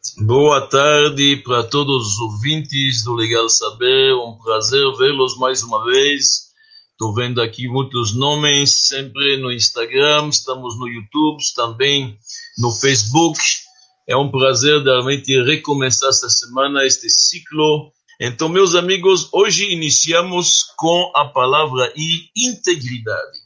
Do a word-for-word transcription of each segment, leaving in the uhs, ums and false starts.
Boa tarde para todos os ouvintes do Legal Saber, um prazer vê-los mais uma vez. Estou vendo aqui muitos nomes, sempre no Instagram, estamos no YouTube, também no Facebook. É um prazer realmente recomeçar esta semana, este ciclo. Então, meus amigos, hoje iniciamos com a palavra integridade.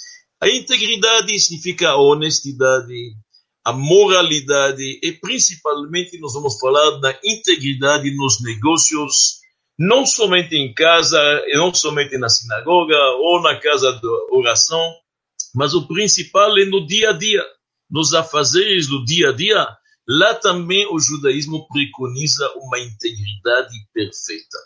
A integridade significa a honestidade, a moralidade e principalmente nós vamos falar da integridade nos negócios, não somente em casa, não somente na sinagoga ou na casa de oração, mas o principal é no dia a dia, nos afazeres do dia a dia. Lá também o judaísmo preconiza uma integridade perfeita.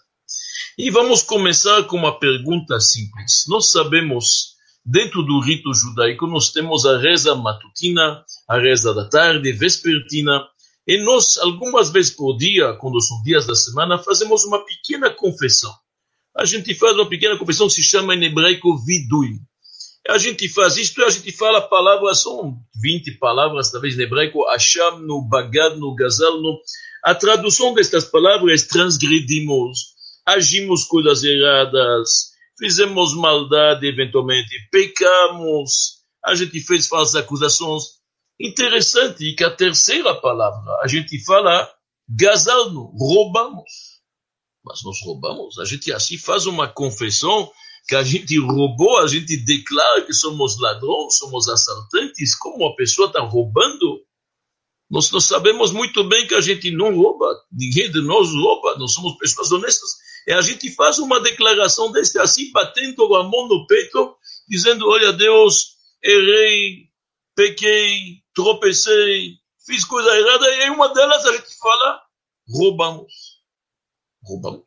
E vamos começar com uma pergunta simples. Nós sabemos, dentro do rito judaico, nós temos a reza matutina, a reza da tarde, vespertina, e nós, algumas vezes por dia, quando são dias da semana, fazemos uma pequena confissão. A gente faz uma pequena confissão que se chama em hebraico vidui. A gente faz isto e a gente fala palavras, são vinte palavras, talvez em hebraico, achamnu, bagadnu, gazalnu. A tradução destas palavras, transgredimos, agimos coisas erradas, fizemos maldade eventualmente, pecamos, a gente fez falsas acusações. Interessante que a terceira palavra, a gente fala gazalnu, roubamos. Mas nós roubamos, a gente assim faz uma confissão que a gente roubou, a gente declara que somos ladrões, somos assaltantes. Como a pessoa está roubando? Nós, nós sabemos muito bem que a gente não rouba, ninguém de nós rouba, nós somos pessoas honestas. E a gente faz uma declaração deste assim, batendo a mão no peito, dizendo, olha Deus, errei, pequei, tropecei, fiz coisa errada, e em uma delas a gente fala, roubamos. Roubamos.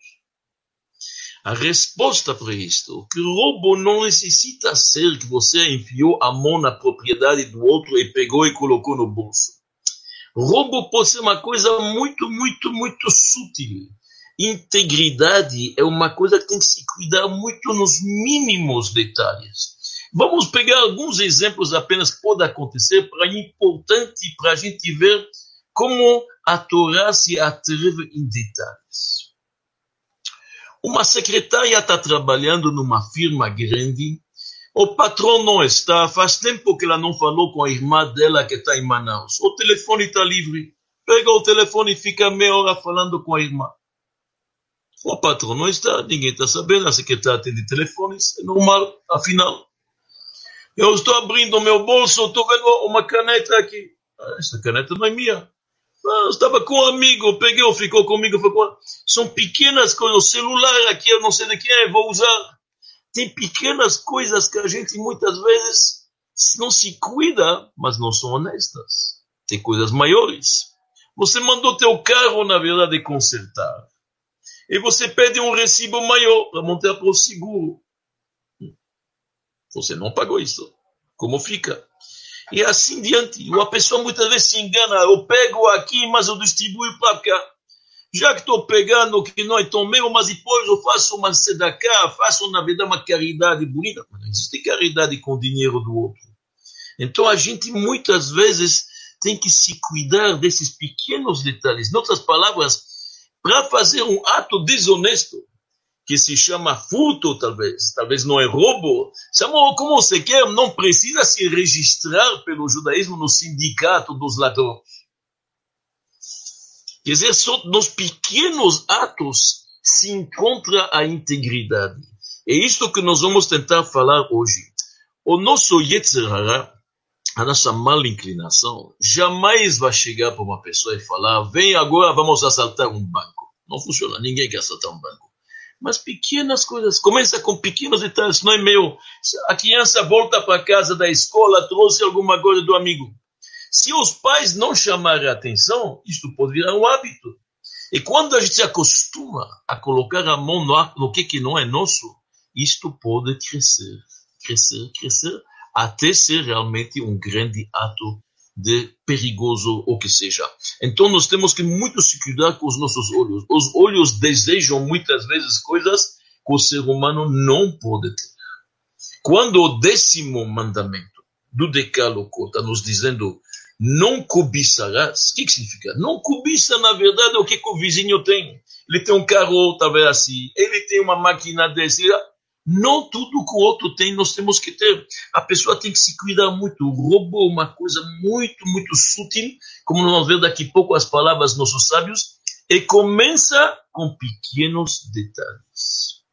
A resposta para isto, que o roubo não necessita ser que você enfiou a mão na propriedade do outro e pegou e colocou no bolso. Roubo pode ser uma coisa muito, muito, muito sutil. Integridade é uma coisa que tem que se cuidar muito nos mínimos detalhes. Vamos pegar alguns exemplos apenas que pode acontecer, para importante para a gente ver como a Torá se atreve em detalhes. Uma secretária está trabalhando numa firma grande, o patrão não está, faz tempo que ela não falou com a irmã dela que está em Manaus. O telefone está livre, pega o telefone e fica meia hora falando com a irmã. O patrão não está, ninguém está sabendo, a secretária atende telefones, é normal, afinal. Eu estou abrindo o meu bolso, estou vendo uma caneta aqui. Ah, essa caneta não é minha. Ah, eu estava com um amigo, peguei, ficou comigo. Ficou... São pequenas coisas. O celular aqui, eu não sei de quem é, vou usar. Tem pequenas coisas que a gente muitas vezes não se cuida, mas não são honestas. Tem coisas maiores. Você mandou teu carro, na verdade, consertar. E você pede um recibo maior para montar para o seguro. Você não pagou isso. Como fica? E assim diante. A pessoa muitas vezes se engana. Eu pego aqui, mas eu distribuo para cá. Já que estou pegando que não é tão meu, mas depois eu faço uma tzedakah, faço na verdade uma caridade bonita. Mas não existe caridade com o dinheiro do outro. Então a gente muitas vezes tem que se cuidar desses pequenos detalhes. Em outras palavras, para fazer um ato desonesto, que se chama furto, talvez, talvez não é roubo, chama como você quer, não precisa se registrar pelo judaísmo no sindicato dos ladrões. Quer dizer, só nos pequenos atos se encontra a integridade. É isto que nós vamos tentar falar hoje. O nosso Yetzer Hara, a nossa mala inclinação, jamais vai chegar para uma pessoa e falar, vem agora, vamos assaltar um banco. Não funciona, ninguém quer assaltar um banco. Mas pequenas coisas, começa com pequenos detalhes, não é meu. A criança volta para casa da escola, trouxe alguma coisa do amigo. Se os pais não chamarem a atenção, isto pode virar um hábito. E quando a gente se acostuma a colocar a mão no, no que, que não é nosso, isto pode crescer, crescer, crescer, até ser realmente um grande ato de perigoso ou que seja. Então nós temos que muito se cuidar com os nossos olhos. Os olhos desejam muitas vezes coisas que o ser humano não pode ter. Quando o décimo mandamento do Decálogo está nos dizendo não cobiçarás. O que, que significa? Não cobiça, na verdade, o que, que o vizinho tem. Ele tem um carro, talvez assim, ele tem uma máquina desse. Não tudo que o outro tem, nós temos que ter. A pessoa tem que se cuidar muito. O roubo é uma coisa muito, muito sutil, como nós vamos ver daqui a pouco as palavras dos nossos sábios, e começa com pequenos detalhes.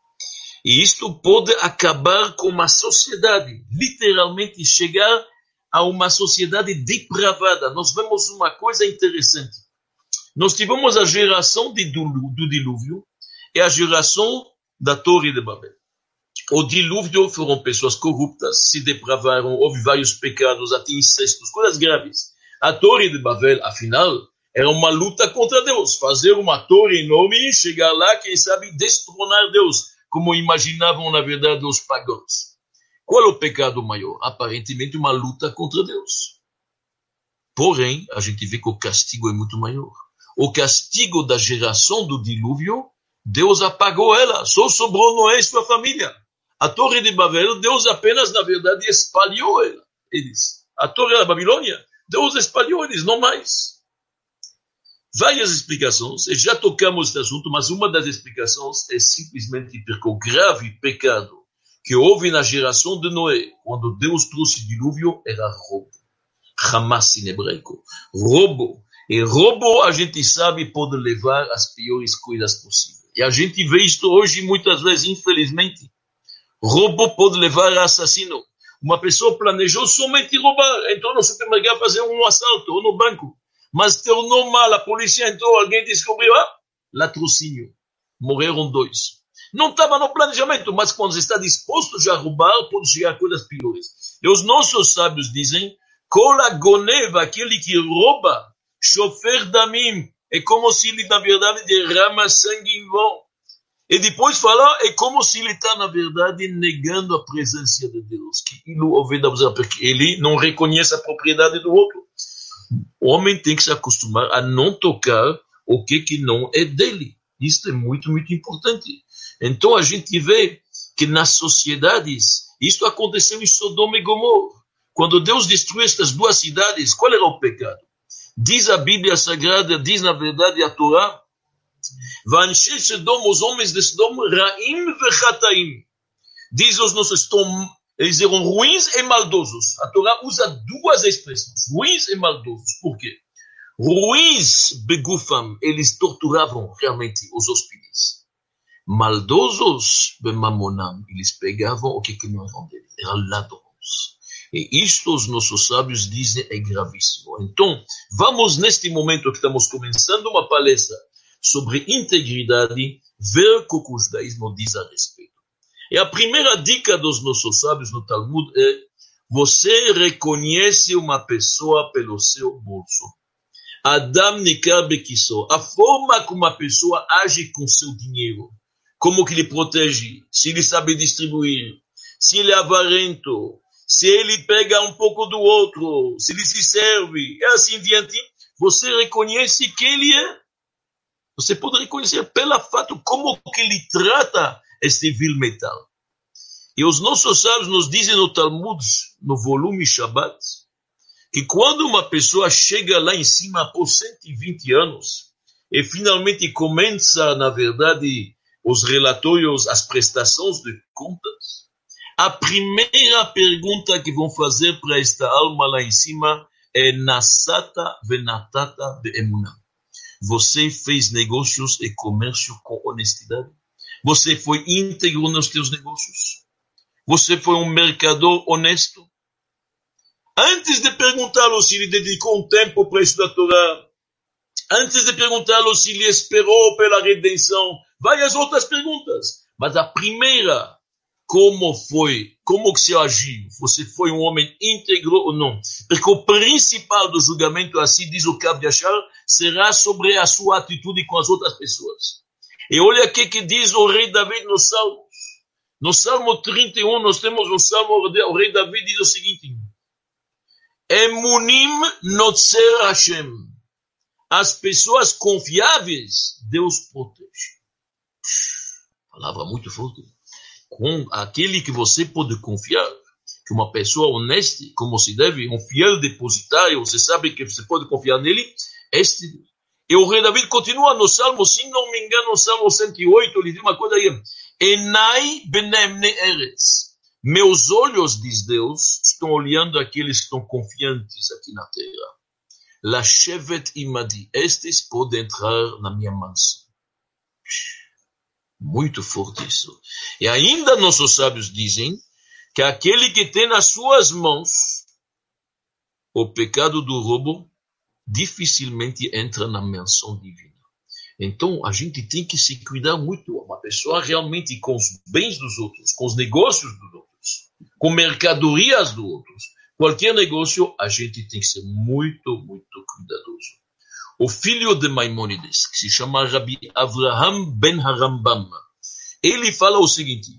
E isto pode acabar com uma sociedade, literalmente chegar a uma sociedade depravada. Nós vemos uma coisa interessante. Nós tivemos a geração de, do, do dilúvio e a geração da Torre de Babel. O dilúvio foram pessoas corruptas, se depravaram, houve vários pecados, até incestos, coisas graves. A Torre de Babel, afinal, era uma luta contra Deus. Fazer uma torre enorme, chegar lá, quem sabe, destronar Deus, como imaginavam, na verdade, os pagãos. Qual é o pecado maior? Aparentemente, uma luta contra Deus. Porém, a gente vê que o castigo é muito maior. O castigo da geração do dilúvio, Deus apagou ela, só sobrou Noé e sua família. A Torre de Babel, Deus apenas, na verdade, espalhou ela, eles. A Torre da Babilônia, Deus espalhou eles, não mais. Várias explicações, e já tocamos esse assunto, mas uma das explicações é simplesmente porque o grave pecado que houve na geração de Noé, quando Deus trouxe o dilúvio, era roubo. Hamas em hebraico. Roubo. E roubo, a gente sabe, pode levar às piores coisas possíveis. E a gente vê isto hoje, muitas vezes, infelizmente. Roubo pode levar a assassino. Uma pessoa planejou somente roubar, entrou no supermercado fazer um assalto, ou no banco. Mas tornou mal, a polícia entrou, alguém descobriu, ah, latrocínio. Morreram dois. Não estava no planejamento, mas quando você está disposto já a roubar, pode chegar a coisas piores. E os nossos sábios dizem, Kola goneva, aquele que rouba, chofer damim, é como se ele, na verdade, derrama sangue em vão. E depois fala, é como se ele está, na verdade, negando a presença de Deus. Que ele, porque ele não reconhece a propriedade do outro. O homem tem que se acostumar a não tocar o que, que não é dele. Isso é muito, muito importante. Então a gente vê que nas sociedades, isto aconteceu em Sodoma e Gomorra. Quando Deus destruiu estas duas cidades, qual era o pecado? Diz a Bíblia Sagrada, diz na verdade a Torá, Vanche Sodom, os homens de Sodom, Raim vechataim. Diz os nossos, eles eram ruins e maldosos. A Torá usa duas expressões, ruins e maldosos. Por quê? Ruins, begufam, eles torturavam realmente os hóspedes. Maldosos, bemamonam, eles pegavam o que, que não eram deles, eram ladrões. E isto os nossos sábios dizem é gravíssimo. Então, vamos neste momento que estamos começando uma palestra sobre integridade, ver o que o judaísmo diz a respeito. E a primeira dica dos nossos sábios no Talmud é: você reconhece uma pessoa pelo seu bolso. Adam nikar bekiso. A forma como uma pessoa age com seu dinheiro, como que ele protege, se ele sabe distribuir, se ele é avarento, se ele pega um pouco do outro, se ele se serve, e assim diante, você reconhece que ele é. Você pode reconhecer pelo fato como que ele trata este vil metal. E os nossos sábios nos dizem no Talmud, no volume Shabbat, que quando uma pessoa chega lá em cima após cento e vinte anos, e finalmente começa, na verdade, os relatórios, as prestações de contas, a primeira pergunta que vão fazer para esta alma lá em cima é Nasata venatata be'emunah. Você fez negócios e comércio com honestidade? Você foi íntegro nos teus negócios? Você foi um mercador honesto? Antes de perguntá-lo se ele dedicou um tempo para estudar a Torá, antes de perguntá-lo se ele esperou pela redenção, várias outras perguntas. Mas a primeira, como foi, como que se agiu? Você foi um homem íntegro ou não? Porque o principal do julgamento, assim diz o Kav Yashar, será sobre a sua atitude com as outras pessoas. E olha o que diz o rei David nos Salmos. No Salmo trinta e um, nós temos um Salmo, o rei David diz o seguinte: Emunim notzer Hashem. As pessoas confiáveis, Deus protege. Palavra muito forte. Com aquele que você pode confiar. que uma pessoa honesta, como se deve, um fiel depositário, você sabe que você pode confiar nele, este. E o rei David continua no Salmo, se não me engano, no Salmo cento e oito, ele diz uma coisa aí, Enai benem ne'eretz. Meus olhos, diz Deus, estão olhando aqueles que estão confiantes aqui na terra. Lashevet imadi, estes podem entrar na minha mansão. Muito forte isso. E ainda nossos sábios dizem que aquele que tem nas suas mãos o pecado do roubo, dificilmente entra na mansão divina. Então, a gente tem que se cuidar muito. Uma pessoa realmente com os bens dos outros, com os negócios dos outros, com mercadorias dos outros, qualquer negócio, a gente tem que ser muito, muito cuidadoso. O filho de Maimônides, que se chama Rabi Avraham ben Harambam, ele fala o seguinte,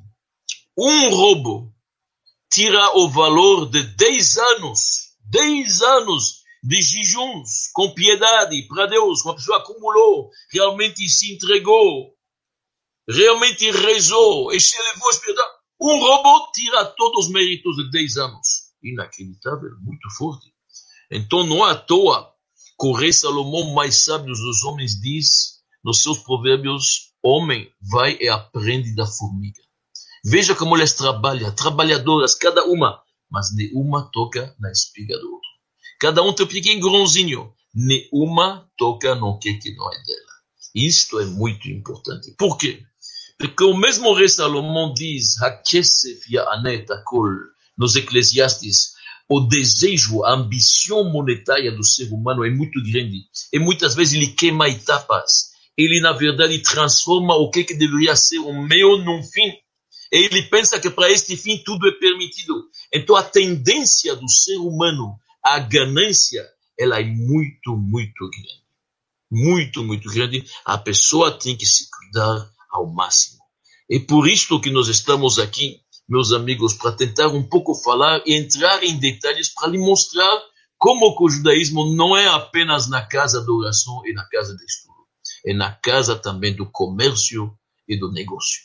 um roubo tira o valor de dez anos, dez anos de jejuns, com piedade para Deus, uma pessoa acumulou, realmente se entregou, realmente rezou, e se levou a espiritual. Um roubo tira todos os méritos de dez anos. Inacreditável, muito forte. Então não é à toa que o rei Salomão, mais sábio dos homens, diz nos seus provérbios, homem vai e aprende da formiga. Veja como elas trabalham, trabalhadoras, cada uma, mas nenhuma toca na espiga do outro. Cada um tem um pequeno grãozinho, nenhuma toca no que que não é dela. Isto é muito importante. Por quê? Porque o mesmo rei Salomão diz, Hakesef ya'anet hakol, nos Eclesiastes, o desejo, a ambição monetária do ser humano é muito grande. E muitas vezes ele queima etapas. Ele, na verdade, transforma o que, que deveria ser um meio num fim. E ele pensa que para este fim tudo é permitido. Então a tendência do ser humano, a ganância, ela é muito, muito grande. Muito, muito grande. A pessoa tem que se cuidar ao máximo. E por isto que nós estamos aqui, meus amigos, para tentar um pouco falar e entrar em detalhes para lhe mostrar como que o judaísmo não é apenas na casa da oração e na casa de estudo. É na casa também do comércio e do negócio.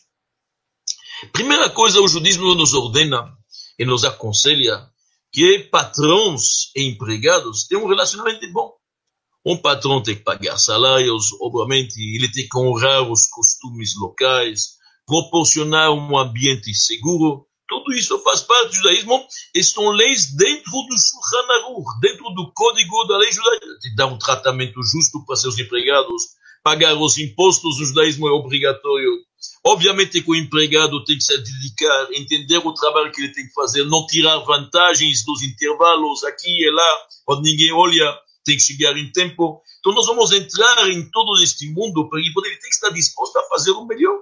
Primeira coisa, o judaísmo nos ordena e nos aconselha que patrões e empregados tenham um relacionamento bom. Um patrão tem que pagar salários, obviamente, ele tem que honrar os costumes locais, proporcionar um ambiente seguro. Tudo isso faz parte do judaísmo e são leis dentro do Shulchan Aruch, dentro do código da lei judaica. Tem que dar um tratamento justo para seus empregados, pagar os impostos do judaísmo é obrigatório. Obviamente que o empregado tem que se dedicar, entender o trabalho que ele tem que fazer, não tirar vantagens dos intervalos aqui e lá, quando ninguém olha, tem que chegar em tempo. Então nós vamos entrar em todo este mundo, porque ele tem que estar disposto a fazer o melhor.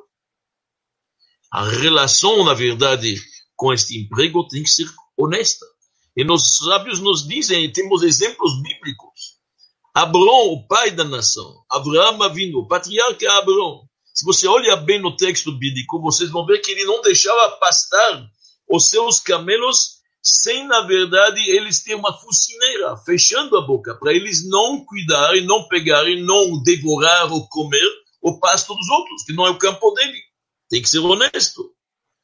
A relação, na verdade, com este emprego tem que ser honesta. E os sábios nos dizem, temos exemplos bíblicos. Abrão, o pai da nação, Abraão Avinu, o patriarca Abrão. Se você olha bem no texto bíblico, vocês vão ver que ele não deixava pastar os seus camelos sem, na verdade, eles terem uma focinheira, fechando a boca, para eles não cuidarem, não pegarem, não devorar ou comer o pasto dos outros, que não é o campo dele. Tem que ser honesto.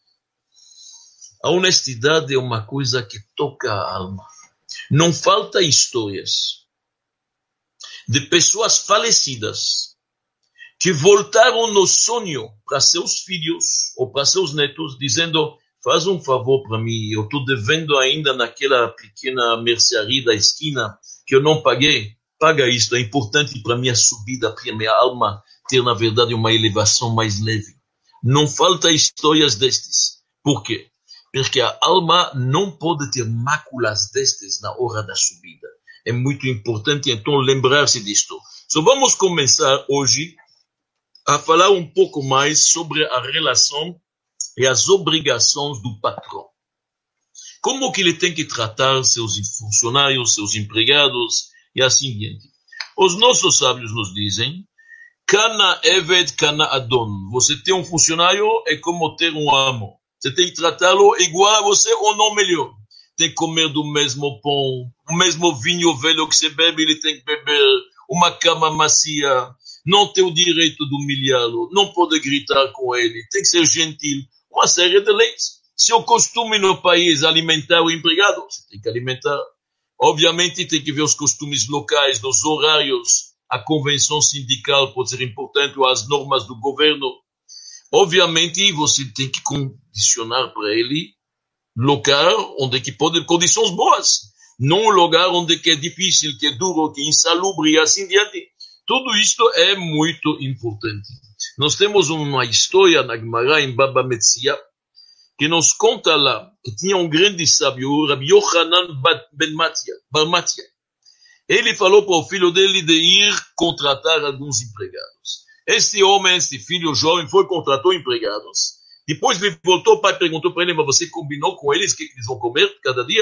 A honestidade é uma coisa que toca a alma. Não falta histórias de pessoas falecidas que voltaram no sonho para seus filhos ou para seus netos, dizendo, faz um favor para mim, eu estou devendo ainda naquela pequena mercearia da esquina que eu não paguei. Paga isto, é importante para minha subida, para minha alma ter, na verdade, uma elevação mais leve. Não falta histórias destes. Por quê? Porque a alma não pode ter máculas destes na hora da subida. É muito importante, então, lembrar-se disto. Só vamos começar hoje a falar um pouco mais sobre a relação e as obrigações do patrão. Como que ele tem que tratar seus funcionários, seus empregados e assim diante. Os nossos sábios nos dizem, Kana Eved, Kana Adon. Você ter um funcionário é como ter um amo. Você tem que tratá-lo igual a você ou não melhor. Tem que comer do mesmo pão, o mesmo vinho velho que você bebe, ele tem que beber, uma cama macia, não tem o direito de humilhá-lo, não pode gritar com ele, tem que ser gentil, uma série de leis. Se o costume no país é alimentar o empregado, você tem que alimentar. Obviamente tem que ver os costumes locais, dos horários, a convenção sindical pode ser importante, ou as normas do governo. Obviamente você tem que condicionar para ele lugar onde que pode condições boas, não um lugar onde que é difícil, que é duro, que é insalubre e assim diante. Tudo isto é muito importante. Nós temos uma história na Gemara em Baba Metzia, que nos conta lá que tinha um grande sábio, Rabbi Yochanan ben Matia, Bar Matia. Ele falou para o filho dele de ir contratar alguns empregados. Esse homem, esse filho jovem, foi contratou empregados. Depois ele voltou, o pai perguntou para ele, mas você combinou com eles o que eles vão comer cada dia?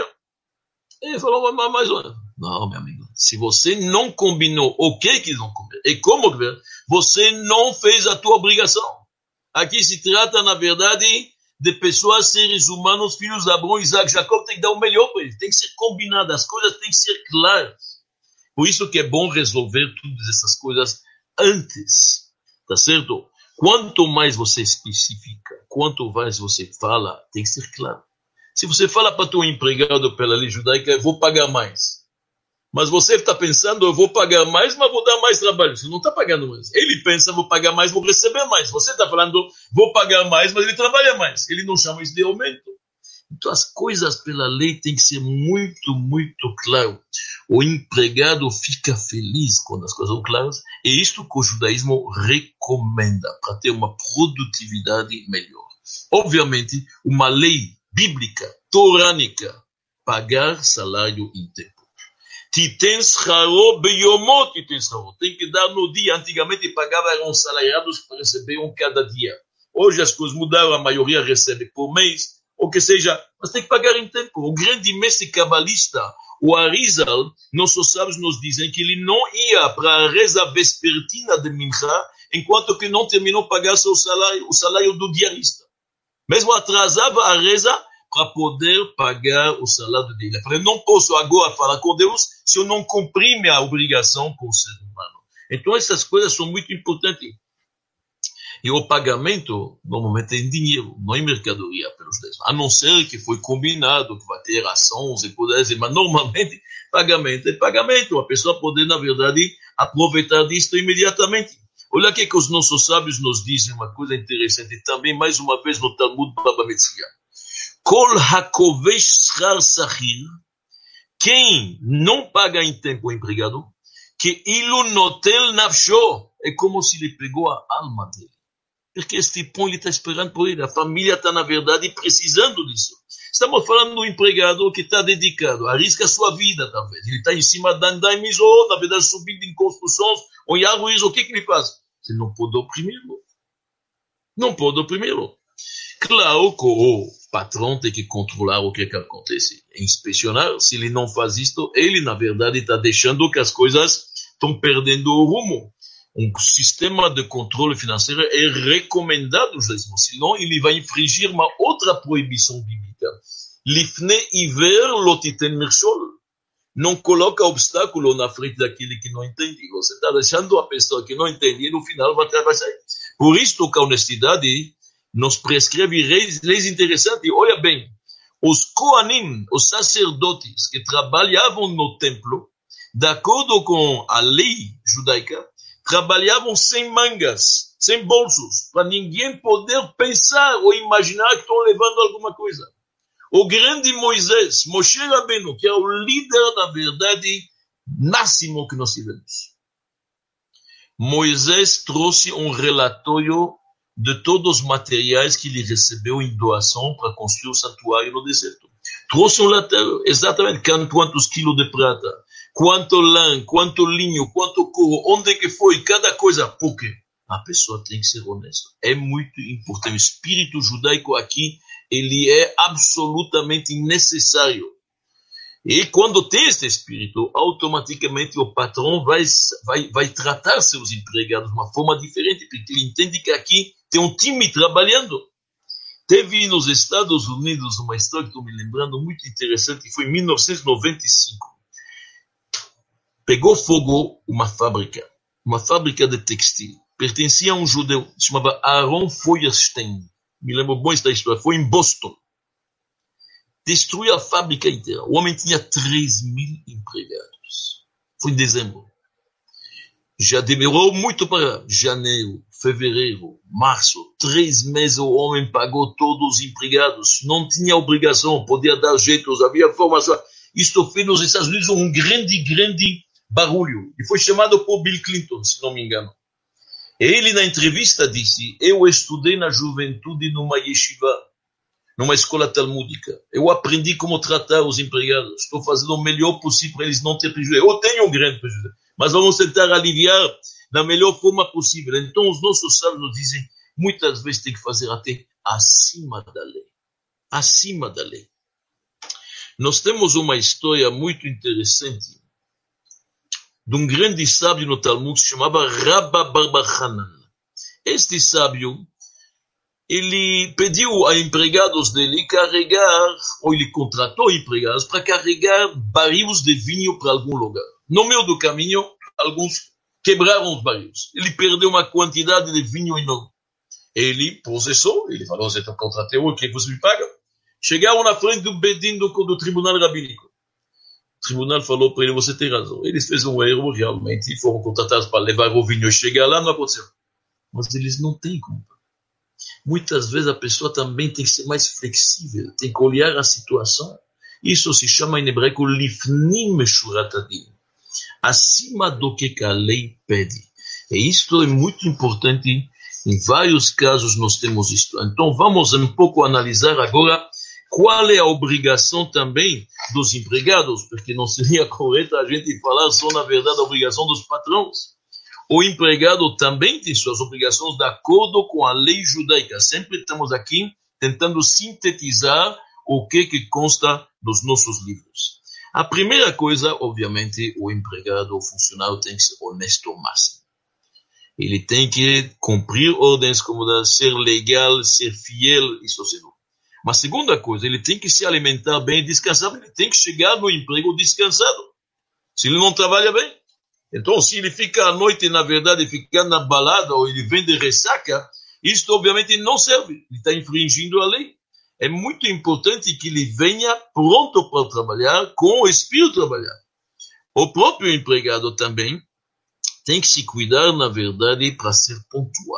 Ele falou, mas mais ou menos. Não, meu amigo, se você não combinou o que eles vão comer e como comer, você não fez a tua obrigação. Aqui se trata, na verdade, de pessoas, seres humanos, filhos de Abraão, Isaac, Jacob, tem que dar o melhor para eles. Tem que ser combinado, as coisas têm que ser claras. Por isso que é bom resolver todas essas coisas antes, tá certo? Quanto mais você especifica, quanto mais você fala, tem que ser claro. Se você fala para teu empregado pela lei judaica, eu vou pagar mais. Mas você está pensando, eu vou pagar mais, mas vou dar mais trabalho. Você não está pagando mais. Ele pensa, vou pagar mais, vou receber mais. Você está falando, vou pagar mais, mas ele trabalha mais. Ele não chama isso de aumento. Então as coisas pela lei tem que ser muito, muito claro. O empregado fica feliz quando as coisas são claras. E isto que o judaísmo recomenda para ter uma produtividade melhor. Obviamente, uma lei bíblica, torânica, pagar salário em tempo. Titen scharo beyomot titen scharo. Tem que dar no dia. Antigamente pagava eram salariados que recebiam cada dia. Hoje as coisas mudaram, a maioria recebe por mês, ou que seja, mas tem que pagar em tempo. O grande mestre cabalista, o Arizal, nossos sábios nos dizem que ele não ia para a reza vespertina de Mincha, enquanto que não terminou de pagar seu salário, o salário do diarista. Mesmo atrasava a reza para poder pagar o salário dele. Eu não posso agora falar com Deus se eu não cumprir minha obrigação com o ser humano. Então essas coisas são muito importantes. E o pagamento, normalmente, é em dinheiro, não em mercadoria, pelos dez. A não ser que foi combinado, que vai ter ações e poderes, mas normalmente, pagamento é pagamento. A pessoa pode, na verdade, aproveitar disto imediatamente. Olha aqui que os nossos sábios nos dizem uma coisa interessante, também, mais uma vez, no Talmud Baba Metzia. Kol hakovesh schar sachir, quem não paga em tempo o empregado, que ilu notel nafsho, é como se ele pegou a alma dele. Porque este pão ele está esperando por ele. A família está, na verdade, precisando disso. Estamos falando do empregado que está dedicado, arrisca a sua vida, talvez. Ele está em cima da andaimes ou, na verdade, subindo em construções ou em árvores. O que, que ele faz? Você não pode oprimir-lo. Não pode oprimir-lo. Claro que o patrão tem que controlar o que, que acontece. Inspecionar. Se ele não faz isto, ele, na verdade, está deixando que as coisas estão perdendo o rumo. Um sistema de controle financeiro é recomendado, senão ele vai infringir uma outra proibição bíblica. Lifne iver lotiten mirshol. Não coloca obstáculo na frente daquele que não entende. Você está deixando a pessoa que não entende e no final vai trabalhar. Por isso que a honestidade nos prescreve leis, leis interessantes. Olha bem, os Kohanim, os sacerdotes que trabalhavam no templo, de acordo com a lei judaica, trabalhavam sem mangas, sem bolsos, para ninguém poder pensar ou imaginar que estão levando alguma coisa. O grande Moisés, Moshe Rabbeinu, que é o líder, na verdade, máximo que nós tivemos. Moisés trouxe um relatório de todos os materiais que ele recebeu em doação para construir o santuário no deserto. Trouxe um relatório, exatamente, quantos quilos de prata, quanto lã, quanto linho, quanto couro, onde que foi, cada coisa. Por quê? A pessoa tem que ser honesta. É muito importante. O espírito judaico aqui, ele é absolutamente necessário. E quando tem esse espírito, automaticamente o patrão vai, vai, vai tratar seus empregados de uma forma diferente, porque ele entende que aqui tem um time trabalhando. Teve nos Estados Unidos uma história que estou me lembrando muito interessante, que foi em mil novecentos e noventa e cinco. Pegou fogo uma fábrica, uma fábrica de textil. Pertencia a um judeu, se chamava Aaron Feuerstein. Me lembro bem da história, foi em Boston. destruiu a fábrica inteira. O homem tinha três mil empregados. Foi em dezembro. Já demorou muito para janeiro, fevereiro, março. Três meses o homem pagou todos os empregados. Não tinha obrigação, podia dar jeitos, havia formação. Isto fez nos Estados Unidos um grande, grande barulho. E foi chamado por Bill Clinton, se não me engano. Ele, na entrevista, disse: eu estudei na juventude numa yeshiva, numa escola talmúdica. Eu aprendi como tratar os empregados. Estou fazendo o melhor possível para eles não terem prejuízo. Eu tenho um grande prejuízo, mas vamos tentar aliviar da melhor forma possível. Então, os nossos sábios nos dizem, muitas vezes tem que fazer até acima da lei. Acima da lei. Nós temos uma história muito interessante de um grande sábio no Talmud, se chamava Rabba bar bar Hanan. Este sábio, ele pediu a empregados dele carregar, ou ele contratou empregados para carregar barris de vinho para algum lugar. No meio do caminho, alguns quebraram os barris. Ele perdeu uma quantidade de vinho enorme. Ele processou, ele falou: você contratou, o que você me paga? Chegaram na frente do bedin do, do tribunal rabínico. O tribunal falou para ele: você tem razão. Eles fizeram um erro, realmente, foram contratados para levar o vinho. Chegar lá, não aconteceu. Mas eles não têm culpa. Muitas vezes a pessoa também tem que ser mais flexível, tem que olhar a situação. Isso se chama em hebraico lifnim meshurat hadin, acima do que a lei pede. E isto é muito importante. Em vários casos nós temos isto. Então vamos um pouco analisar agora qual é a obrigação também dos empregados, porque não seria correto a gente falar só, na verdade, a obrigação dos patrões. O empregado também tem suas obrigações de acordo com a lei judaica. Sempre estamos aqui tentando sintetizar o que, que consta dos nossos livros. A primeira coisa, obviamente, o empregado, o funcionário tem que ser honesto ao máximo. Ele tem que cumprir ordens como ser legal, ser fiel, isso é bom. Mas segunda coisa, ele tem que se alimentar bem e descansar. Ele tem que chegar no emprego descansado. Se ele não trabalha bem. Então, se ele fica à noite, na verdade, ficando na balada, ou ele vem de ressaca, isto obviamente não serve. Ele está infringindo a lei. É muito importante que ele venha pronto para trabalhar, com o espírito trabalhar. O próprio empregado também tem que se cuidar, na verdade, para ser pontual.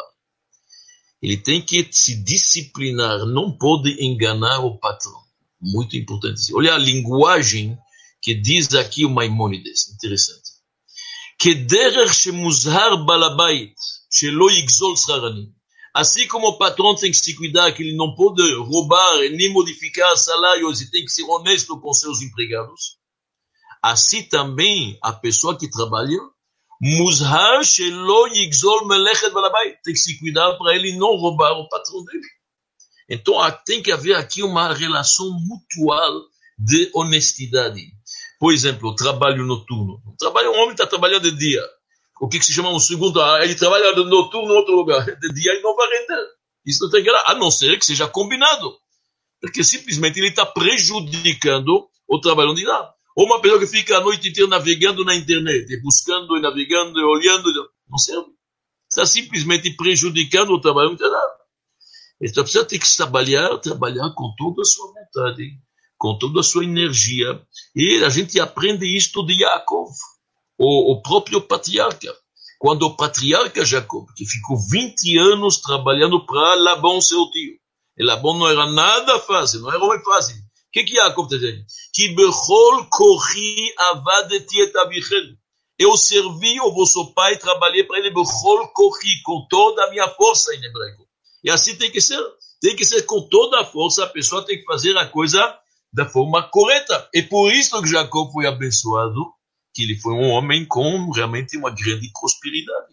Ele tem que se disciplinar, não pode enganar o patrão. Muito importante. Olha a linguagem que diz aqui o Maimônides, interessante. Que derer shemuzhar balabait, shelo yigzol sharani. Assim como o patrão tem que se cuidar, que ele não pode roubar nem modificar salários e tem que ser honesto com seus empregados, assim também a pessoa que trabalha, muzhar shelo yigzol melechet balabait, tem que se cuidar para ele não roubar o patrão dele. Então tem que haver aqui uma relação mutual de honestidade. Por exemplo, o trabalho noturno. O trabalho, um homem está trabalhando de dia. O que, que se chama um segundo? Ele trabalha de noturno em outro lugar. De dia ele não vai render. Isso não tem que a não ser que seja combinado. Porque simplesmente ele está prejudicando o trabalho de lá. Ou uma pessoa que fica a noite inteira navegando na internet, buscando e navegando e olhando, não serve. Está simplesmente prejudicando o trabalho de lá. Então a pessoa tem que trabalhar, trabalhar com toda a sua vontade, com toda a sua energia. E a gente aprende isto de Jacob, o, o próprio patriarca. Quando o patriarca Jacob, que ficou vinte anos trabalhando para Labão, seu tio, e Labão não era nada fácil, não era homem fácil. O que que Jacob está dizendo? Que bechol korhi avadeti et avichel. Eu servi o vosso pai, trabalhei para ele bechol korhi, com toda a minha força em hebraico. E assim tem que ser. Tem que ser com toda a força, a pessoa tem que fazer a coisa da forma correta. E por isso que Jacob foi abençoado, que ele foi um homem com realmente uma grande prosperidade.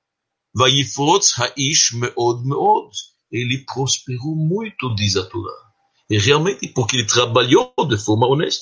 Vayifrotz haish meod meod. Ele prosperou muito, diz a Torá. E realmente porque ele trabalhou de forma honesta.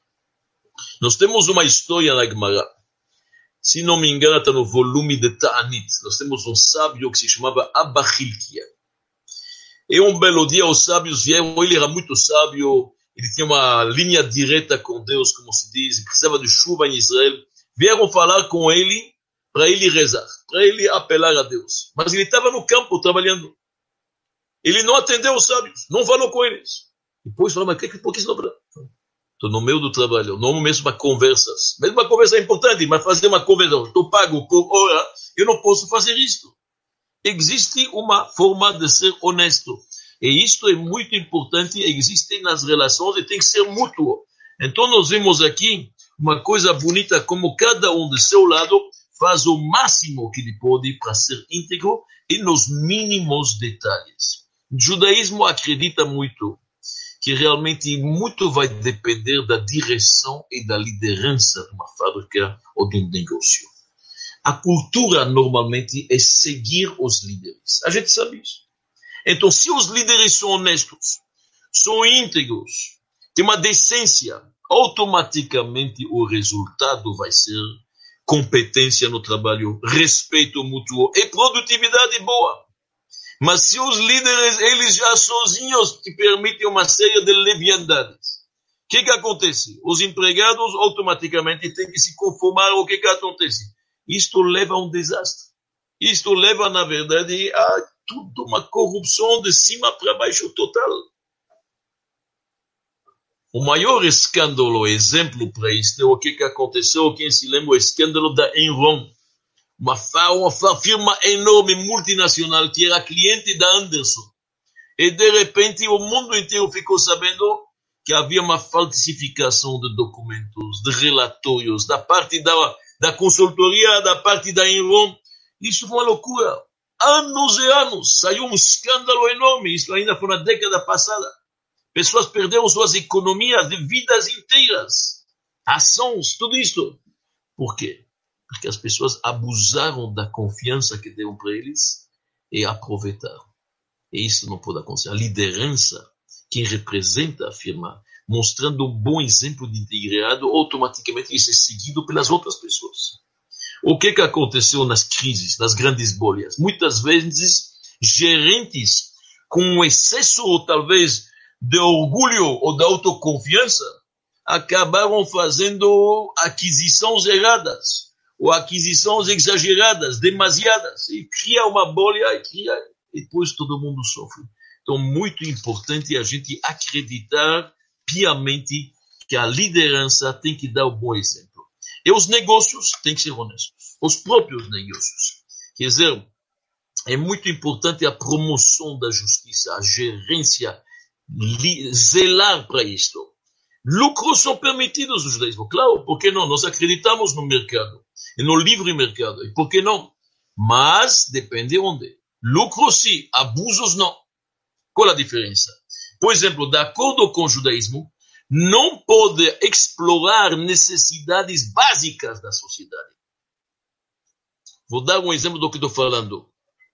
Nós temos uma história na Gemara. Se não me engano, está no volume de Ta'anit. Nós temos um sábio que se chamava Abba Hilkiah. E um belo dia os sábios vieram, ele era muito sábio, ele tinha uma linha direta com Deus, como se diz, precisava de chuva em Israel. Vieram falar com ele, para ele rezar, para ele apelar a Deus. Mas ele estava no campo trabalhando. Ele não atendeu os sábios, não falou com eles. Depois fala, mas que, por que isso não... Estou no meio do trabalho, não mesmo conversas. Mesmo uma conversa é importante, mas fazer uma conversa, estou pago por hora, eu não posso fazer isto. Existe uma forma de ser honesto. E isto é muito importante, existe nas relações e tem que ser mútuo. Então nós vemos aqui uma coisa bonita, como cada um do seu lado faz o máximo que ele pode para ser íntegro e nos mínimos detalhes. O judaísmo acredita muito que realmente muito vai depender da direção e da liderança de uma fábrica ou de um negócio. A cultura normalmente é seguir os líderes. A gente sabe isso. Então, se os líderes são honestos, são íntegros, têm uma decência, automaticamente o resultado vai ser competência no trabalho, respeito mútuo e produtividade boa. Mas se os líderes, eles já sozinhos te permitem uma série de leviandades, o que que acontece? Os empregados automaticamente têm que se conformar ao que que acontece. Isto leva a um desastre. Isto leva, na verdade, a tudo uma corrupção de cima para baixo total. O maior escândalo, exemplo para isto, é o que que aconteceu, quem se lembra, o escândalo da Enron. Uma, uma firma enorme, multinacional, que era cliente da Anderson. E de repente o mundo inteiro ficou sabendo que havia uma falsificação de documentos, de relatórios, da parte da, da consultoria, da parte da Enron. Isso foi uma loucura. Anos e anos, saiu um escândalo enorme. Isso ainda foi na década passada. Pessoas perderam suas economias de vidas inteiras. Ações, tudo isso. Por quê? Porque as pessoas abusaram da confiança que deram para eles e aproveitaram. E isso não pode acontecer. A liderança, quem representa a firma, mostrando um bom exemplo de integridade, automaticamente isso é seguido pelas outras pessoas. O que que aconteceu nas crises, nas grandes bolhas? Muitas vezes, gerentes com um excesso, ou talvez, de orgulho ou de autoconfiança, acabaram fazendo aquisições erradas. Ou aquisições exageradas, demasiadas, e cria uma bolha, e, cria, e depois todo mundo sofre. Então, muito importante a gente acreditar piamente que a liderança tem que dar o bom exemplo. E os negócios têm que ser honestos, os próprios negócios. Quer dizer, é muito importante a promoção da justiça, a gerência, zelar para isto. Lucros são permitidos no judaísmo, claro, por que não? Nós acreditamos no mercado, e no livre mercado, e por que não? Mas depende onde. Lucros sim, abusos não. Qual a diferença? Por exemplo, de acordo com o judaísmo, não pode explorar necessidades básicas da sociedade. Vou dar um exemplo do que estou falando.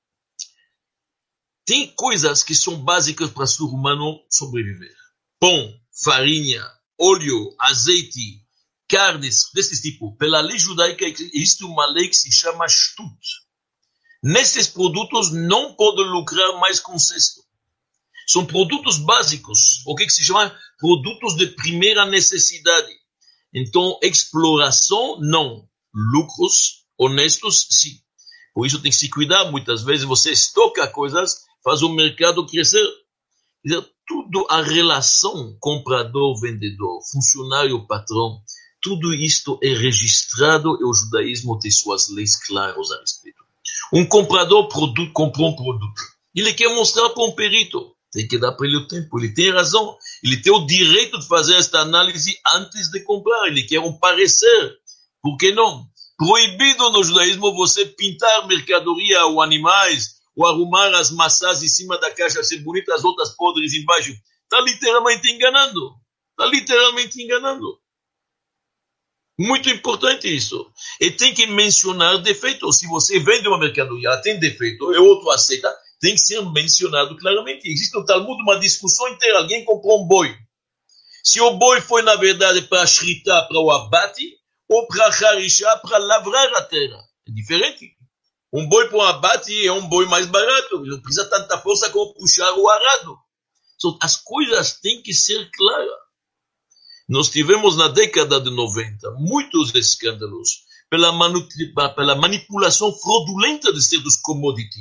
Tem coisas que são básicas para o ser humano sobreviver. Pão, farinha, óleo, azeite, carnes desse tipo. Pela lei judaica existe uma lei que se chama Shtut. Nesses produtos não pode lucrar mais com cesto. São produtos básicos, o que, que se chama produtos de primeira necessidade. Então, exploração, não. Lucros honestos, sim. Por isso tem que se cuidar. Muitas vezes você estoca coisas, faz o mercado crescer. Quer dizer, tudo a relação comprador-vendedor, funcionário-patrão, tudo isto é registrado e o judaísmo tem suas leis claras a respeito. Um comprador produto, comprou um produto. Ele quer mostrar para um perito. Tem que dar para ele o tempo. Ele tem razão. Ele tem o direito de fazer esta análise antes de comprar. Ele quer um parecer. Por que não? Proibido no judaísmo você pintar mercadoria ou animais, ou arrumar as maçãs em cima da caixa, ser bonita, as outras podres embaixo. Está literalmente enganando. Está literalmente enganando. Muito importante isso. E tem que mencionar defeitos. Se você vende uma mercadoria, ela tem defeito, e outro aceita, tem que ser mencionado claramente. Existe no Talmud uma discussão inteira. Alguém comprou um boi. Se o boi foi, na verdade, para shritar, para o abate, ou para harishá, para lavrar a terra. É diferente. Um boi para o abate é um boi mais barato. Não precisa tanta força como puxar o arado. Então, as coisas têm que ser claras. Nós tivemos na década de noventa muitos escândalos pela, pela manipulação fraudulenta de certos commodities.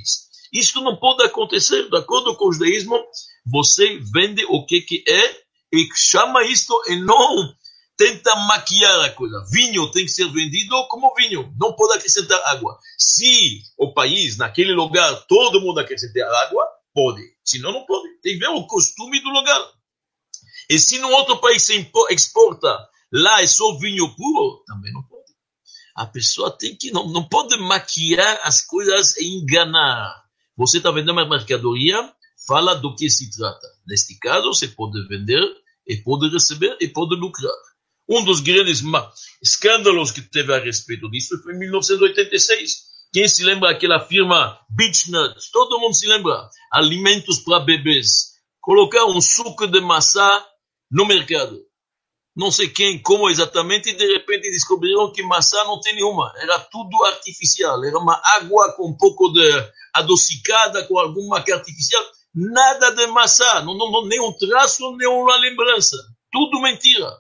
Isso não pode acontecer. De acordo com o judaísmo, você vende o que, que é e chama isto e não tenta maquiar a coisa. Vinho tem que ser vendido como vinho. Não pode acrescentar água. Se o país, naquele lugar, todo mundo acrescentar água, pode. Senão não pode. Tem que ver o costume do lugar. E se no outro país se exporta, lá é só vinho puro, também não pode. A pessoa tem que, não, não pode maquiar as coisas e enganar. Você está vendendo uma mercadoria, fala do que se trata. Neste caso, você pode vender, e pode receber, e pode lucrar. Um dos grandes escândalos que teve a respeito disso foi em mil novecentos e oitenta e seis. Quem se lembra daquela firma Beech-Nut? Todo mundo se lembra. Alimentos para bebês. Colocar um suco de maçã no mercado. Não sei quem, como exatamente, e de repente descobriram que maçã não tem nenhuma. Era tudo artificial. Era uma água com um pouco de adocicada, com alguma marca artificial. Nada de maçã. Não, não, não, nem um traço, nem uma lembrança. Tudo mentira.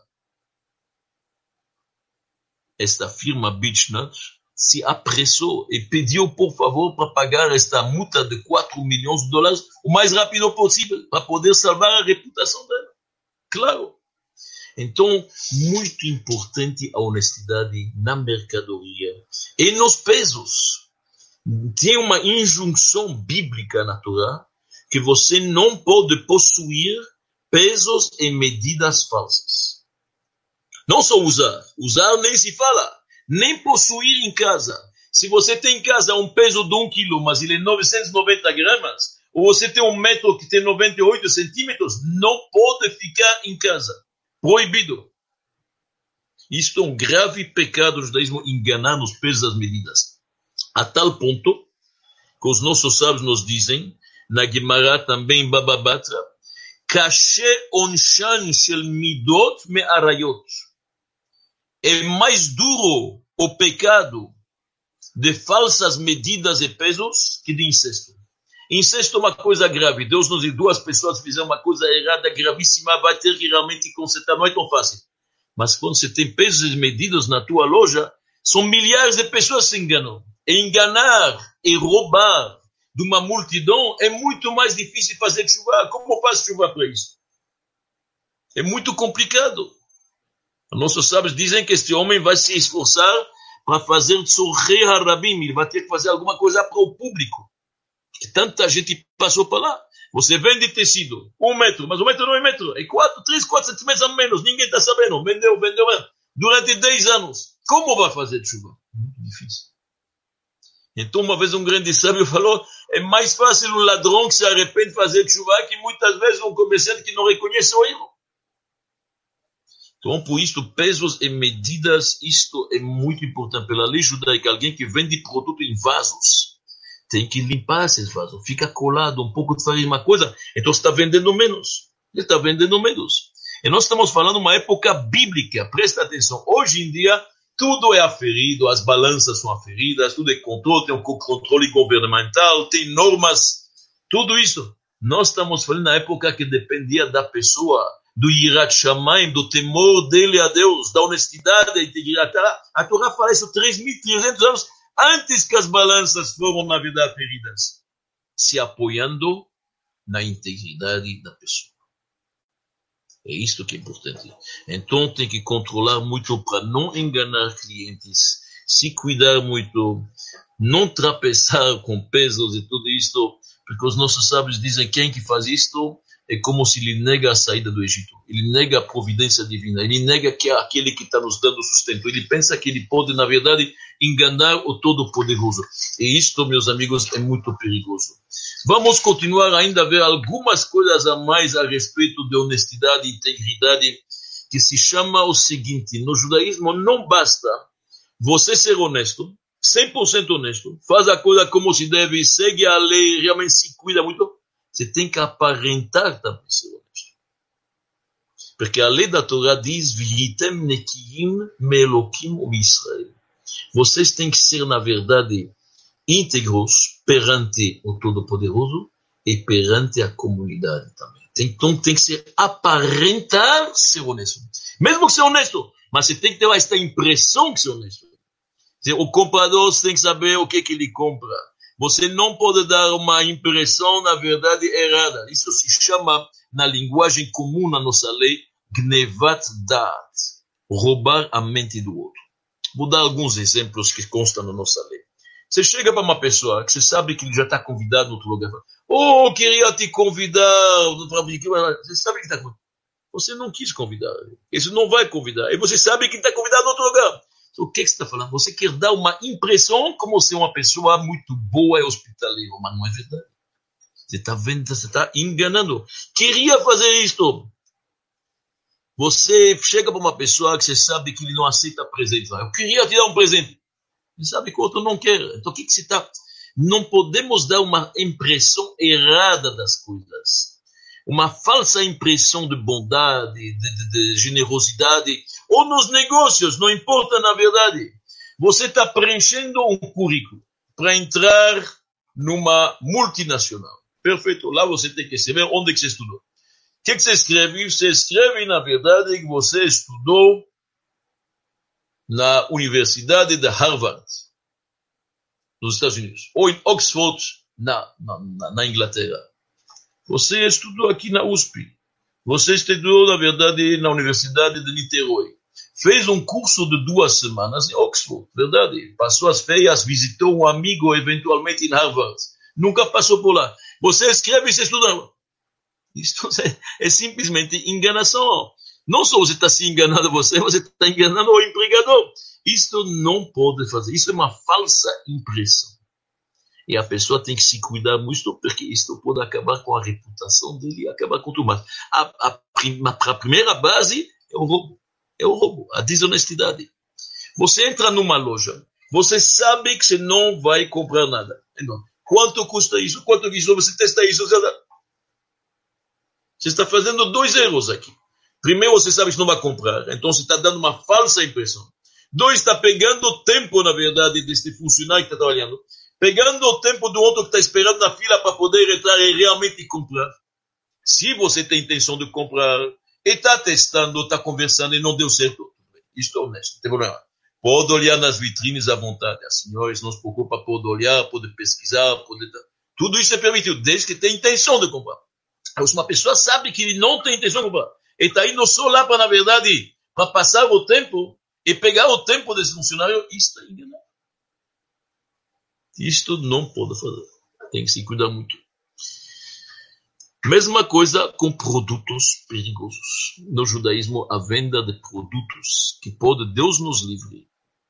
Esta firma Beech-Nut se apressou e pediu, por favor, para pagar esta multa de quatro milhões de dólares o mais rápido possível, para poder salvar a reputação dela. Claro. Então, muito importante a honestidade na mercadoria e nos pesos. Tem uma injunção bíblica na Torá que você não pode possuir pesos e medidas falsas. Não só usar. Usar nem se fala. Nem possuir em casa. Se você tem em casa um peso de um quilo, mas ele é novecentos e noventa gramas, ou você tem um metro que tem noventa e oito centímetros, não pode ficar em casa. Proibido. Isto é um grave pecado do judaísmo, enganar nos pesos das medidas. A tal ponto que os nossos sábios nos dizem, na Gemara também em Baba Batra, Kashe onshan shel midot me arayot. É mais duro o pecado de falsas medidas e pesos que de incesto. Incesto é uma coisa grave. Deus nos diz, duas pessoas fizeram uma coisa errada, gravíssima, vai ter que realmente consertar. Não é tão fácil. Mas quando você tem pesos e medidas na tua loja, são milhares de pessoas que se enganam. E enganar e roubar de uma multidão é muito mais difícil fazer chuva. Como faz chuva para isso? É muito complicado. Os nossos sábios dizem que este homem vai se esforçar para fazer Tzorchei Harabim. Ele vai ter que fazer alguma coisa para o público. Porque tanta gente passou para lá. Você vende tecido, um metro, mas um metro não é metro. É quatro, três, quatro centímetros a menos. Ninguém está sabendo. Vendeu, vendeu, vendeu. Durante dez anos. Como vai fazer chuva? Muito difícil. Então, uma vez um grande sábio falou, é mais fácil um ladrão que se arrepende de fazer chuva que muitas vezes um comerciante que não reconhece o erro. Então, por isso, pesos e medidas, isto é muito importante pela lei judaica. Alguém que vende produto em vasos, tem que limpar esses vasos. Fica colado um pouco de farinha, uma coisa. Então, você está vendendo menos. Ele está vendendo menos. E nós estamos falando de uma época bíblica. Presta atenção. Hoje em dia, tudo é aferido. As balanças são aferidas. Tudo é controle. Tem um controle governamental. Tem normas. Tudo isso. Nós estamos falando na época que dependia da pessoa, do Yirat Shamayim, do temor dele a Deus, da honestidade, da integridade. A Torá fala isso três mil e trezentos anos antes que as balanças foram, na verdade, feridas, se apoiando na integridade da pessoa. É isto que é importante. Então, tem que controlar muito para não enganar clientes, se cuidar muito, não trapeçar com pesos e tudo isto, porque os nossos sábios dizem que quem que faz isto é como se ele nega a saída do Egito. Ele nega a providência divina. Ele nega que é aquele que está nos dando sustento. Ele pensa que ele pode, na verdade, enganar o Todo-Poderoso. E isto, meus amigos, é muito perigoso. Vamos continuar ainda a ver algumas coisas a mais a respeito de honestidade e integridade, que se chama o seguinte. No judaísmo não basta você ser honesto, cem por cento honesto, faz a coisa como se deve, segue a lei, realmente se cuida muito. Você tem que aparentar também ser honesto. Porque a lei da Torá diz, V'yitem nekiyim me'elokim u'Israel. Vocês têm que ser, na verdade, íntegros perante o Todo-Poderoso e perante a comunidade também. Tem, então tem que ser aparentar ser honesto. Mesmo que ser honesto, mas você tem que ter esta impressão que ser honesto. O comprador tem que saber o que, que ele compra. Você não pode dar uma impressão, na verdade, errada. Isso se chama, na linguagem comum, na nossa lei, Gnevat Da'at, roubar a mente do outro. Vou dar alguns exemplos que constam na nossa lei. Você chega para uma pessoa que você sabe que ele já está convidado no outro lugar. Oh, queria te convidar. Você sabe que está convidado. Você não quis convidar. Isso não vai convidar. E você sabe que está convidado no outro lugar. Então, o que, que você está falando? Você quer dar uma impressão como se uma pessoa muito boa e hospitaleira. Mas não é verdade. Você está vendo, você está enganando. Queria fazer isto. Você chega para uma pessoa que você sabe que ele não aceita presente. Eu queria te dar um presente. Você sabe que o outro não quer. Então, o que, que você está... Não podemos dar uma impressão errada das coisas. Uma falsa impressão de bondade, de, de, de generosidade. Ou nos negócios, não importa na verdade. Você está preenchendo um currículo para entrar numa multinacional. Perfeito. Lá você tem que saber onde que você estudou. O que, que você escreve? Você escreve, na verdade, que você estudou na Universidade de Harvard, nos Estados Unidos, ou em Oxford, na, na, na Inglaterra. Você estudou aqui na U S P. Você estudou, na verdade, na Universidade de Niterói. Fez um curso de duas semanas em Oxford, verdade? Passou as férias, visitou um amigo, eventualmente, em Harvard. Nunca passou por lá. Você escreve e você estuda. Isso é, é simplesmente enganação. Não só você está se enganando você, você está enganando o empregador. Isto não pode fazer. Isso é uma falsa impressão. E a pessoa tem que se cuidar muito, porque isto pode acabar com a reputação dele, acabar com tudo mais. A, a, prima, a primeira base é o roubo. É o roubo, a desonestidade. Você entra numa loja, você sabe que você não vai comprar nada. Então, quanto custa isso? Quanto custa? Você testa isso. Você está fazendo dois erros aqui. Primeiro, você sabe que não vai comprar, então você está dando uma falsa impressão. Dois, está pegando o tempo, na verdade, deste funcionário que está trabalhando, pegando o tempo do outro que está esperando na fila para poder entrar e realmente comprar. Se você tem intenção de comprar, e está testando, está conversando e não deu certo, isto é honesto, não tem problema. Pode olhar nas vitrines à vontade. As senhoras não se preocupam, pode olhar, pode pesquisar, pode... Tudo isso é permitido, desde que tenha intenção de comprar. Se uma pessoa sabe que ele não tem intenção de comprar, ele está indo só lá para, na verdade, para passar o tempo e pegar o tempo desse funcionário, isto é enganado. Isto não pode fazer. Tem que se cuidar muito. Mesma coisa com produtos perigosos. No judaísmo, a venda de produtos que pode, Deus nos livre,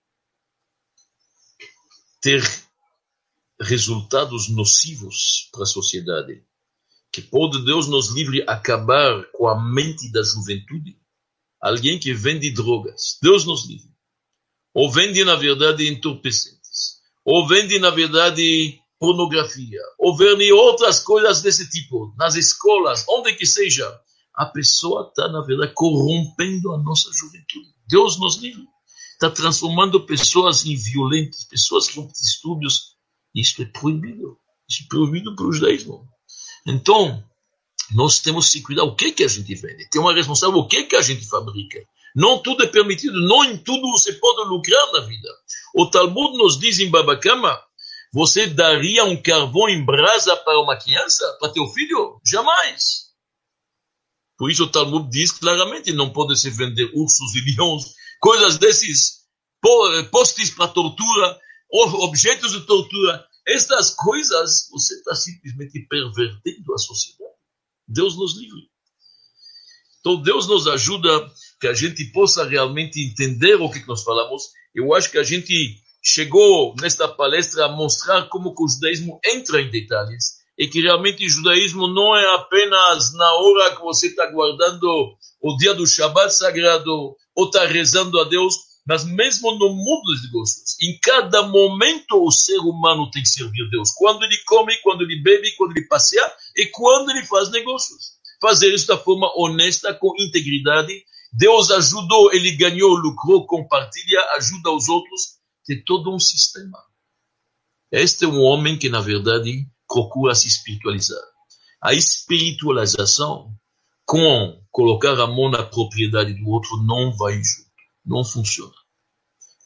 ter resultados nocivos para a sociedade. Que pode, Deus nos livre, acabar com a mente da juventude. Alguém que vende drogas, Deus nos livre. Ou vende, na verdade, entorpecentes. Ou vende, na verdade, pornografia. Ou vende outras coisas desse tipo. Nas escolas, onde que seja. A pessoa está, na verdade, corrompendo a nossa juventude. Deus nos livre. Está transformando pessoas em violentas, pessoas com distúrbios. Isso é proibido. Isso é proibido para o judaísmo. Então, nós temos que se cuidar o que, que a gente vende. Tem uma responsabilidade, o que, que a gente fabrica. Não tudo é permitido, não em tudo você pode lucrar na vida. O Talmud nos diz em Baba Kama, você daria um carvão em brasa para uma criança, para teu filho? Jamais. Por isso o Talmud diz claramente, não pode se vender ursos e leões, coisas desses, postes para tortura, objetos de tortura. Estas coisas, você está simplesmente pervertendo a sociedade. Deus nos livre. Então, Deus nos ajuda que a gente possa realmente entender o que nós falamos. Eu acho que a gente chegou nesta palestra a mostrar como que o judaísmo entra em detalhes e que realmente o judaísmo não é apenas na hora que você está guardando o dia do Shabbat sagrado ou está rezando a Deus, mas mesmo no mundo dos negócios, em cada momento o ser humano tem que servir a Deus. Quando ele come, quando ele bebe, quando ele passeia e quando ele faz negócios. Fazer isso da forma honesta, com integridade. Deus ajudou, ele ganhou, lucrou, compartilha, ajuda os outros. Tem todo um sistema. Este é um homem que, na verdade, procura se espiritualizar. A espiritualização, com colocar a mão na propriedade do outro, não vai junto. Não funciona.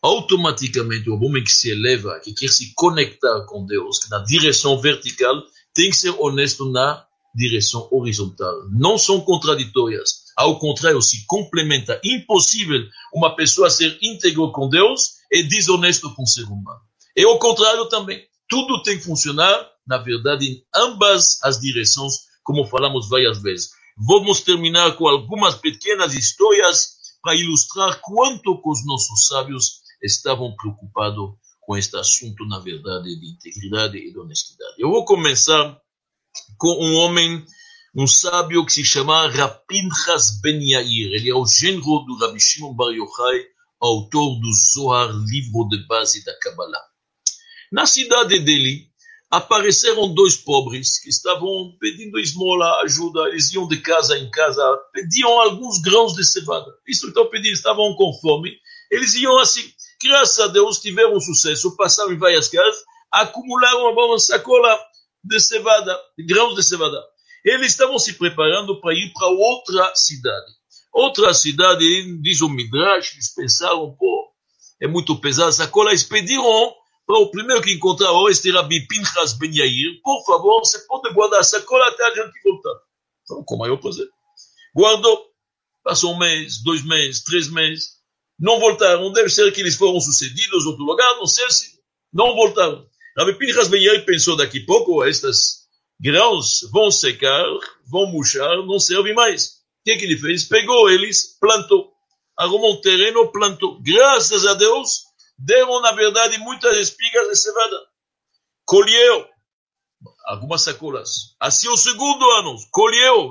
automaticamente o homem que se eleva, que quer se conectar com Deus, que na direção vertical, tem que ser honesto na direção horizontal. Não são contraditórias. Ao contrário, se complementa. Impossível uma pessoa ser íntegro com Deus e desonesto com o ser humano. E o contrário também. Tudo tem que funcionar, na verdade, em ambas as direções, como falamos várias vezes. Vamos terminar com algumas pequenas histórias para ilustrar quanto que os nossos sábios estavam preocupados com este assunto, na verdade, de integridade e de honestidade. Eu vou começar com um homem, um sábio que se chama Rav Pinchas Ben Yair. Ele é o genro do Rabi Shimon Bar Yochai, autor do Zohar, livro de base da Kabbalah. Na cidade dele, apareceram dois pobres que estavam pedindo esmola, ajuda. Eles iam de casa em casa, pediam alguns grãos de cevada. Isso então pediam, estavam com fome. Eles iam assim, graças a Deus, tiveram sucesso, passaram em várias casas, acumularam uma sacola de cevada, de grãos de cevada. Eles estavam se preparando para ir para outra cidade. Outra cidade, diz o Midrash, eles pensaram, pô, é muito pesado a sacola. Eles pediram para o primeiro que encontraram, este Rabi Pinchas Ben Yair, por favor, você pode guardar a sacola até a gente voltar. Então, com o maior prazer. Guardou. Passou um mês, dois meses, três meses. Não voltaram. Deve ser que eles foram sucedidos em outro lugar, não sei se não voltaram. Rabi Pinchas Ben Yair pensou, daqui a pouco, estas grãos vão secar, vão murchar, não servem mais. O que, que ele fez? Pegou eles, plantou. Arrumou um terreno, plantou. Graças a Deus, deram, na verdade, muitas espigas de cevada. Colheu algumas sacolas. Assim, o segundo ano, colheu.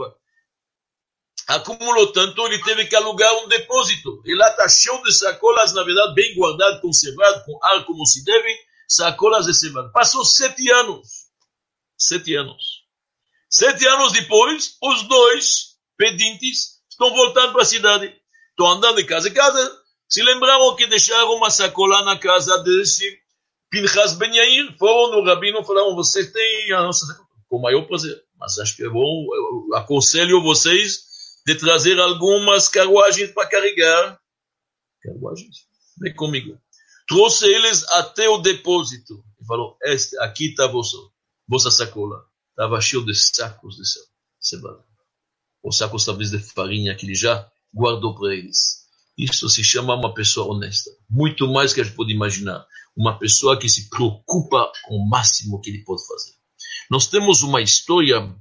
Acumulou tanto, ele teve que alugar um depósito. E lá está cheio de sacolas, na verdade, bem guardado, conservado, com ar como se deve, sacolas de cevada. Passou sete anos. Sete anos. Sete anos depois, os dois pedintes estão voltando para a cidade. Estão andando de casa em casa. Se lembraram que deixaram uma sacola na casa desse Pinchas Ben Yair, foram no rabino e falaram, você tem a nossa sacola? Com o maior prazer. Mas acho que é bom, eu aconselho vocês de trazer algumas carruagens para carregar. Carruagens? Vem comigo. Trouxe eles até o depósito. E falou, este, aqui está vossa, vossa sacola. Estava cheio de sacos de cevada. Os sacos talvez de farinha que ele já guardou para eles. Isso se chama uma pessoa honesta. Muito mais que a gente pode imaginar. Uma pessoa que se preocupa com o máximo que ele pode fazer. Nós temos uma história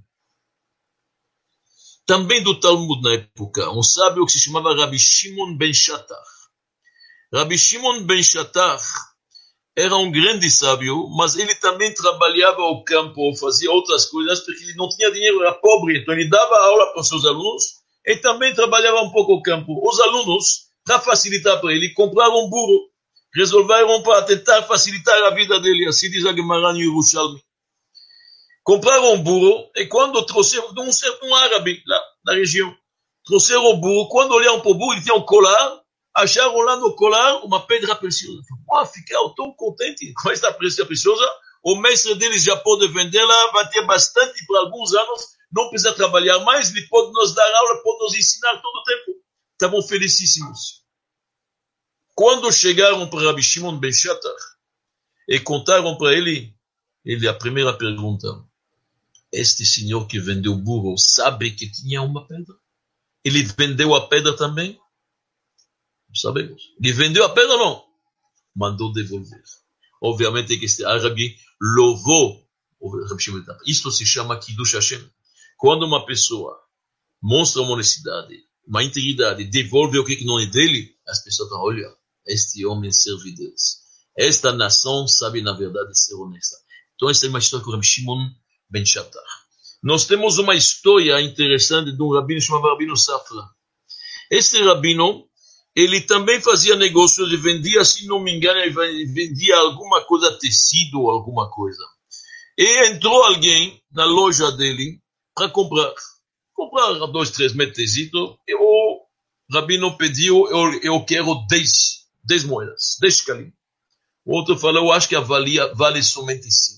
também do Talmud na época. Um sábio que se chamava Rabi Shimon Ben Shattach. Rabi Shimon Ben Shattach era um grande sábio, mas ele também trabalhava ao campo, fazia outras coisas, porque ele não tinha dinheiro, era pobre. Então ele dava aula para os seus alunos e também trabalhava um pouco ao campo. Os alunos, para facilitar para ele, compraram um burro. Resolveram para tentar facilitar a vida dele, assim diz a Gemara no Yerushalmi. Compraram um burro e quando trouxeram de um certo árabe lá na região, trouxeram o burro. Quando olharam para o burro, ele tinha um colar, acharam lá no colar uma pedra preciosa. Ah, ficaram tão contentes com esta pedra preciosa. O mestre deles já pode vendê-la, vai ter bastante por alguns anos, não precisa trabalhar mais, ele pode nos dar aula, pode nos ensinar todo o tempo. Estavam felicíssimos. Quando chegaram para Rabi Shimon Ben Shattach e contaram para ele, ele a primeira pergunta, este senhor que vendeu o burro sabe que tinha uma pedra? Ele vendeu a pedra também? Não sabemos. Ele vendeu a pedra ou não? Mandou devolver. Obviamente que este árabe louvou o Rabi Shimon Ben Shattach. Isso se chama Kiddush Hashem. Quando uma pessoa mostra uma honestidade, uma integridade, devolve o que não é dele, as pessoas falam, olha, este homem serve Deus. Esta nação sabe, na verdade, ser honesta. Então, esta é uma história com o Rabi Shimon Ben Shattach. Nós temos uma história interessante de um rabino chamado Rabino Safra. Este rabino, ele também fazia negócios, ele vendia, se não me engano, ele vendia alguma coisa, tecido ou alguma coisa. E entrou alguém na loja dele para comprar. Comprar dois, três metros de tecido. E o rabino pediu, eu, eu quero dez. dez moedas, dez shkalim. O outro falou, eu acho que a valia vale somente cinco.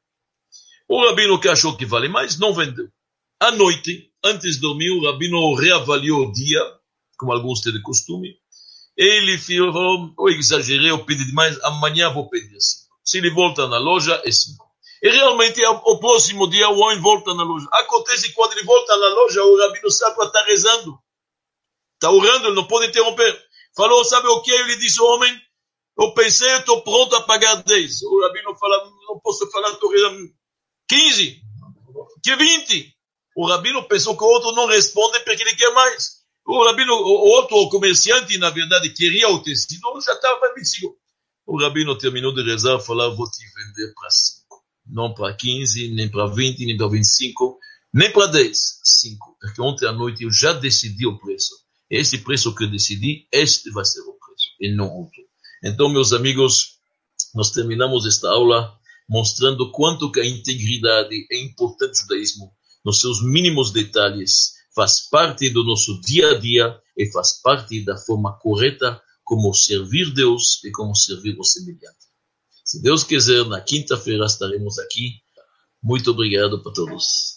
O rabino que achou que vale mais, não vendeu. À noite, antes de dormir, o rabino reavaliou o dia, como alguns têm de costume, Ele falou, eu exagerei, eu pedi demais, amanhã vou pedir cinco. Se ele volta na loja, é cinco. E realmente, o próximo dia, o homem volta na loja. Acontece que quando ele volta na loja, o Rabino Safra está rezando. Está orando, ele não pode interromper. Falou, sabe o que? Ele disse, homem, eu pensei, eu estou pronto a pagar dez. O Rabino fala, não posso falar, estou rezando quinze. Que vinte? O Rabino pensou que o outro não responde porque ele quer mais. O Rabino, o outro o comerciante, na verdade, queria o tecido, já estava para vinte e cinco. O Rabino terminou de rezar e falou, vou te vender para cinco. Não para quinze, nem para vinte, nem para vinte e cinco, nem para dez. cinco. Porque ontem à noite eu já decidi o preço. Esse preço que eu decidi, este vai ser o preço, e não outro. Então, meus amigos, nós terminamos esta aula mostrando quanto que a integridade é importante no judaísmo, nos seus mínimos detalhes, faz parte do nosso dia a dia e faz parte da forma correta como servir Deus e como servir o semelhante. Se Deus quiser, na quinta-feira estaremos aqui. Muito obrigado para todos.